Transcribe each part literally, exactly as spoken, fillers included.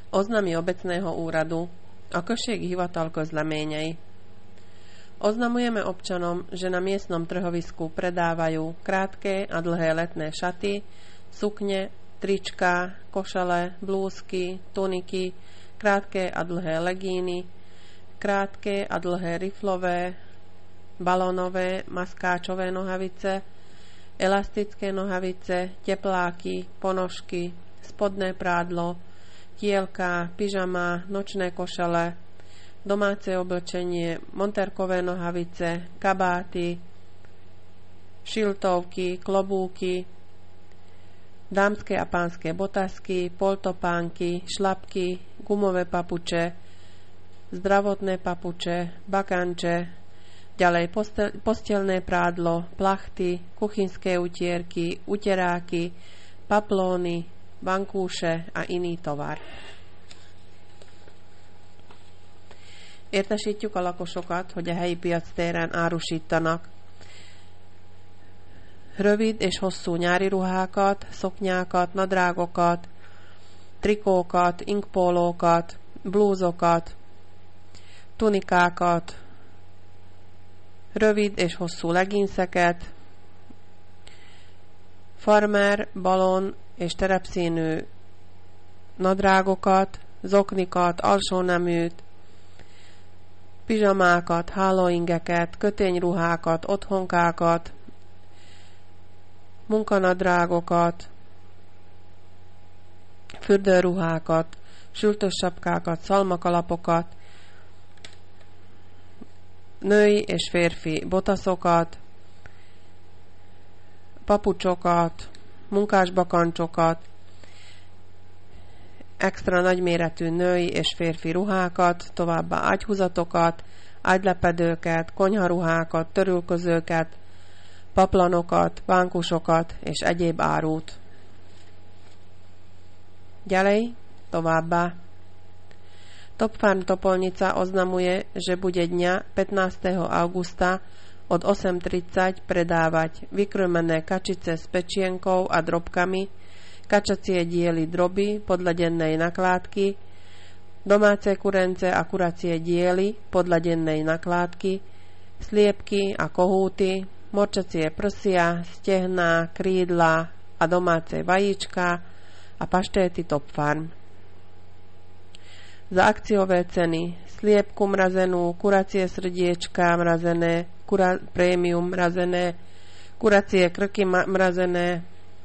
Oznamy obecného úradu. A Kösség hivatal közleményei. Oznamujeme občanom, že na miestnom trhovisku predávajú krátke a dlhé letné šaty, sukne, trička, košele, blúzky, tuniky, krátke a dlhé legíny, krátke a dlhé riflové, balónové, maskáčové nohavice, elastické nohavice, tepláky, ponožky, spodné prádlo, tielka, pyžama, nočné košele, domáce oblečenie, monterkové nohavice, kabáty, šiltovky, klobúky, dámske a pánske botasky, poltopánky, šlapky, gumové papuče, zdravotné papuče, bakanče, ďalej postel, postelné prádlo, plachty, kuchynské utierky, uteráky, paplóny, bankúše a iný tovar. Értesítjük a lakosokat, hogy a helyi piac téren árusítanak rövid és hosszú nyári ruhákat, szoknyákat, nadrágokat, trikókat, inkpólókat, blúzokat, tunikákat, rövid és hosszú leginszeket, farmer, balon és terepszínű nadrágokat, zoknikat, alsóneműt, pizsamákat, hálóingeket, kötényruhákat, otthonkákat, munkanadrágokat, fürdőruhákat, sültös sapkákat, szalmakalapokat, női és férfi botaszokat, papucsokat, munkásbakancsokat, extra nagyméretű női és férfi ruhákat, továbbá ágyhúzatokat, ágylepedőket, konyharuhákat, törülközőket, paplanokat, pánkusokat és egyéb árut. Ďalej, továbbá. Top Farm Topolnica oznamuje, že bude dňa pätnásteho augusta od osem tridsať predávať vykrmené kačice s pečienkou a drobkami, kačacie diely droby podľa dennej nakládky, domáce kurence a kuracie diely podľa dennej nakládky, sliepky a kohúty, morčacie prsia, stehná, krídla a domáce vajíčka a paštéty Top Farm. Za akciové ceny sliepku mrazenú, kuracie srdiečka mrazené, kura, prémium mrazené, kuracie krky mrazené,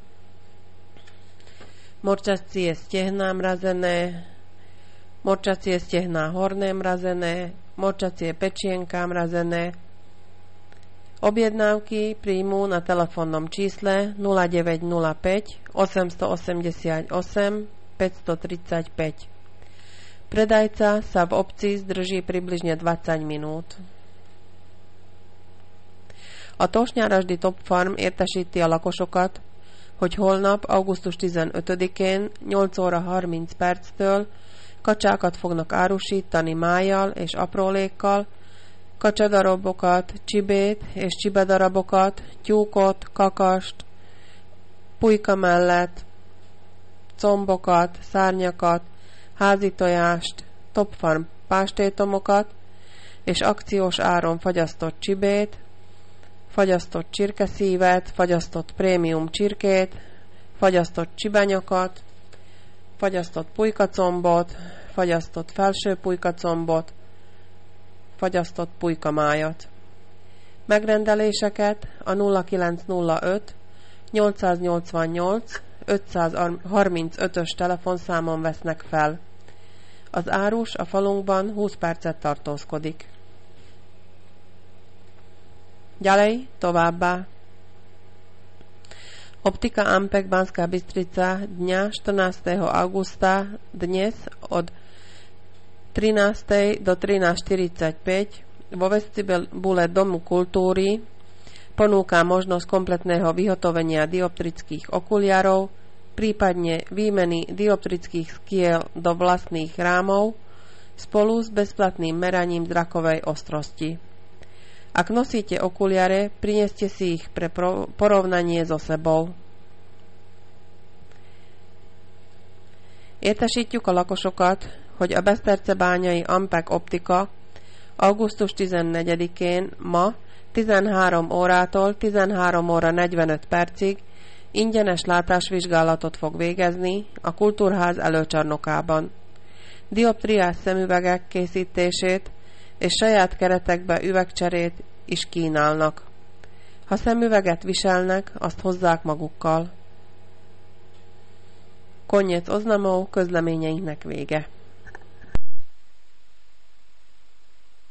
morčacie stehná mrazené, morčacie stehná horné mrazené, morčacie pečienka mrazené. Objednávky príjmu na telefónnom čísle nula deväť nula päť osem osem osem päť tri päť. Predajca sa v obci zdrží približne dvadsať minút. A Tósnyárasdi Top Farm értesíti a lakosokat, hogy holnap, augusztus tizenötödikén nyolc óra harminc perctől kacsákat fognak árusítani májjal és aprólékkal, kacsadarabokat, csibét és csibedarabokat, tyúkot, kakast, pulyka mellett, combokat, szárnyakat, házi tojást, Top Farm pástétomokat és akciós áron fagyasztott csibét, fagyasztott csirkeszívet, fagyasztott prémium csirkét, fagyasztott csibenyakat, fagyasztott pulykacombot, fagyasztott felső pulykacombot, fagyasztott pulykamájat. Megrendeléseket a nulla kilenc nulla öt nyolcszáznyolcvannyolc ötszázharmincötös telefonszámon vesznek fel. Az árus a falunkban húsz percet tartózkodik. Ďalej, továbbá. Optika Ampek Banská Bystrica dňa štrnásteho augusta dnes od trinástej do trinásť štyridsaťpäť vo vestibule Domu kultúry ponúka možnosť kompletného vyhotovenia dioptrických okuliarov, prípadne výmeny dioptrických skiel do vlastných rámov spolu s bezplatným meraním zrakovej ostrosti. Ak nosíte okuliare, prineste si ich pre porovnanie so sebou. Értesítjük a lakosokat, hogy a Besztercebányai Ampek Optika augusztus tizennegyedikén ma tizenhárom órától tizenhárom óra negyvenöt percig ingyenes látásvizsgálatot fog végezni a Kultúrház előcsarnokában. Dioptriás szemüvegek készítését és saját keretekbe üvegcserét is kínálnak. Ha szemüveget viselnek, azt hozzák magukkal. Konjec Oznamó közleményeinknek vége.